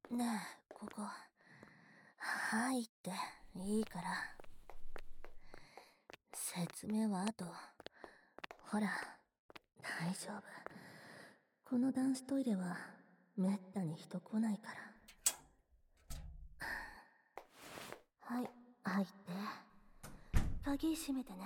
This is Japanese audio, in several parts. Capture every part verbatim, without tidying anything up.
ねえ、ここ。入っていいから。説明は後。ほら、大丈夫。この男子トイレはめったに人来ないから。はい、入って。鍵閉めてね。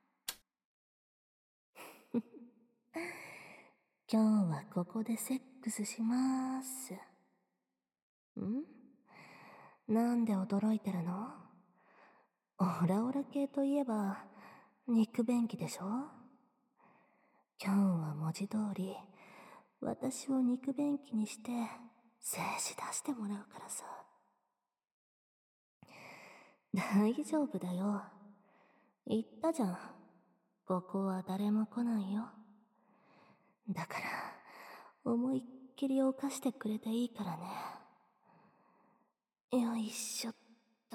今日はここでセックスしまーす。ん？なんで驚いてるの？オラオラ系といえば肉便器でしょ？今日は文字通り私を肉便器にして精子出してもらうからさ。大丈夫だよ。言ったじゃん。ここは誰も来ないよ。だから思いっきり犯してくれていいからね。よいしょっと。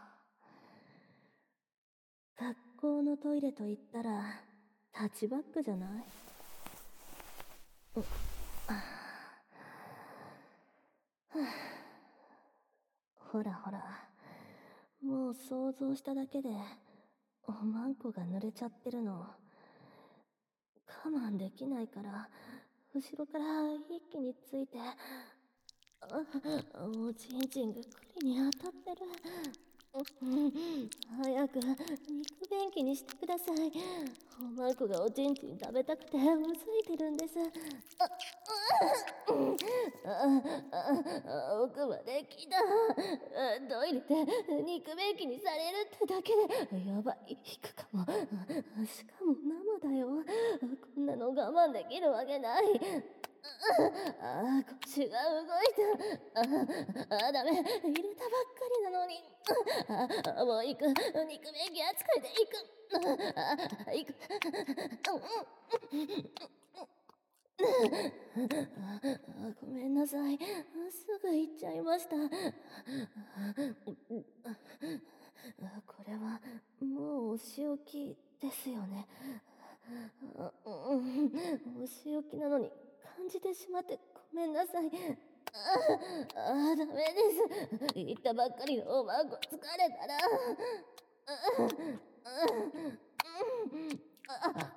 学校のトイレと言ったらタッチバックじゃない？うっあはあ、ほらほら、もう想像しただけでおまんこが濡れちゃってるの我慢できないから、後ろから一気について、あ、おちんちんが栗に当たってる。早く肉便器にしてください。おまんこがおちんちん食べたくてうずいてるんです。あ、あ、あ、奥まで来た。トイレで肉便器にされるってだけでやばい、引くかも。しかも生だよ。こんなの我慢できるわけない。ああ、腰が動いた。ああ、ダメ。入れたばっかりなのに。ああ、もう行く。肉便器扱いで行く。ああ、行く。あ、ごめんなさい。すぐ行っちゃいました。これはもうお仕置きですよね。あ、うん、お仕置きなのに感じてしまってごめんなさい。ああ、ダメです。行ったばっかりのおまんこ疲れたら。あ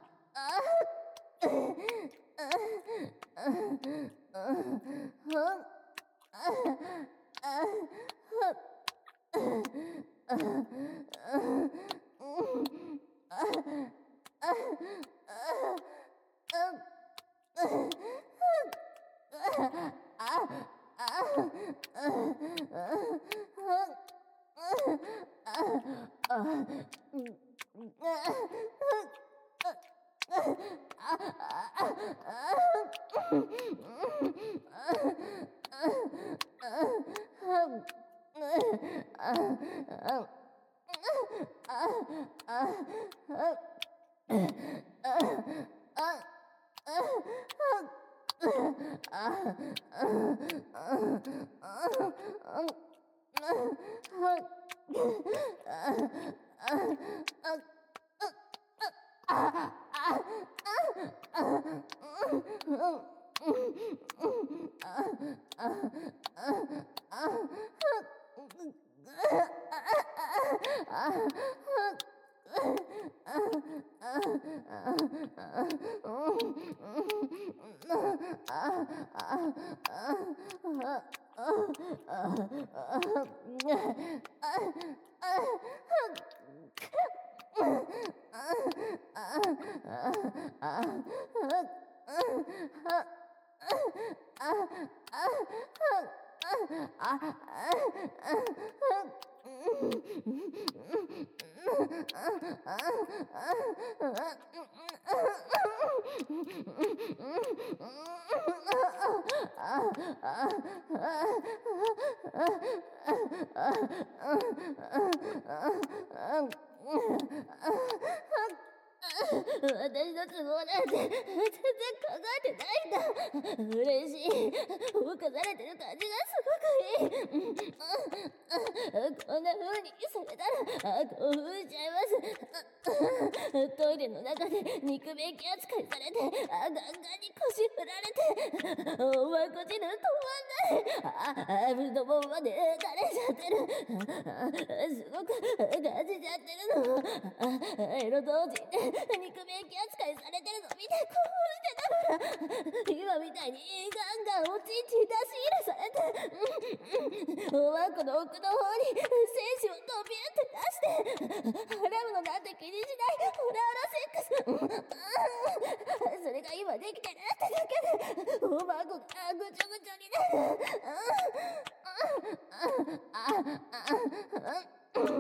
私の都合なんて全然考えてないんだ。嬉しい。動かされてる感じがすごくいい。うん、あ、あ、こんな風にされたら、あ、興奮しちゃいます。あ、トイレの中で肉便器扱いされて、あ、ガンガンに腰振られて、お前こちの止まんない。あ、あ、太ももまで垂れちゃってる。あ、すごく感じちゃってるの。あ、エロ同人で肉便器扱いされてるの見て興奮してたから、今みたいにガンガンおちんちん出し入れされて、うん、うん、おわんこの奥の方に精子をドビューって出して、払うのなんて気にしないオラオラセックス、うん、あ、それが今できてるってだけでおまんこがぐちょぐちょになる。あ、あ、あ、あ、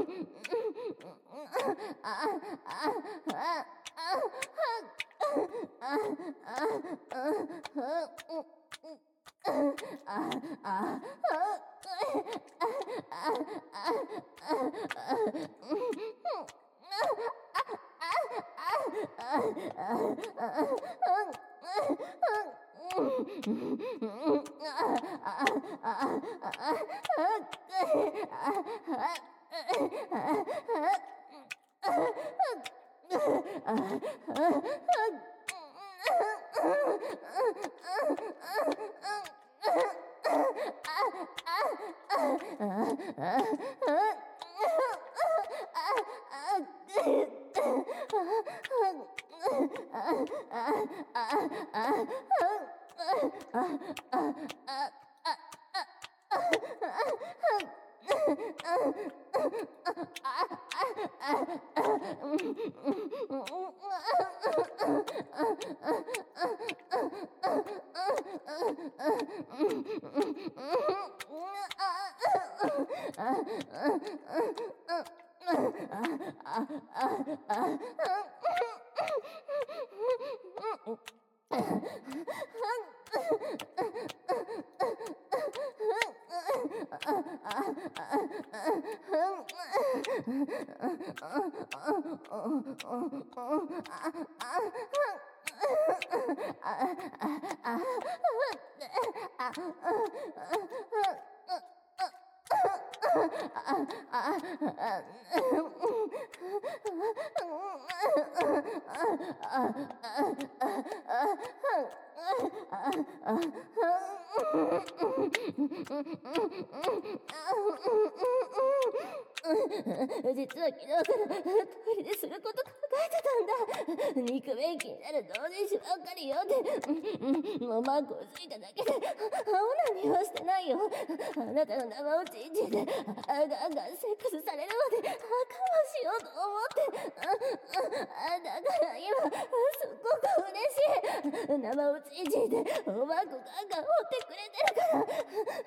実は昨日からトイレですること考えてたんだ。肉便器になる同人誌ばっかり読んで、うん、もうマンコをついただけで、オナニーはしてないよ。あなたの生おちんちんで、あ、ガンガンセックスされるまで、あ、かましようと思って。あ、だから今、すっごく嬉しい。生おちんちんで、おまんこガンガン掘ってくれてるから。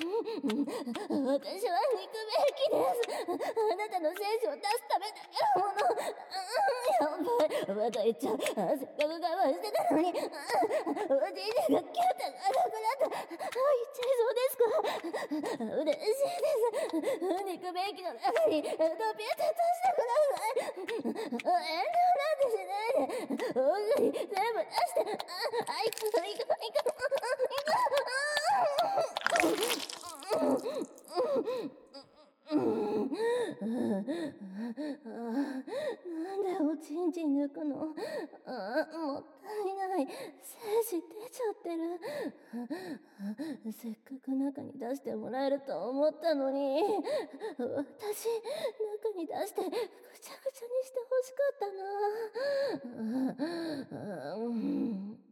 私は肉便器です。あなたの精子を出すためだけのもの。やばい、また言っちゃう。せっかく我慢してたのに、おじいちゃんがキュッてなくなった。言っちゃいそうですか。嬉しいです。肉便器の中にドピュッて出してください。遠慮なんてしないで、大食い全部出して。あ、あ、いく、いく、いく、いく、なんでおちんちん抜くの。あ、もったいない。精子出ちゃってる。せっかく中に出してもらえると思ったのに、私、中に出してぐちゃぐちゃにしてほしかったな。うん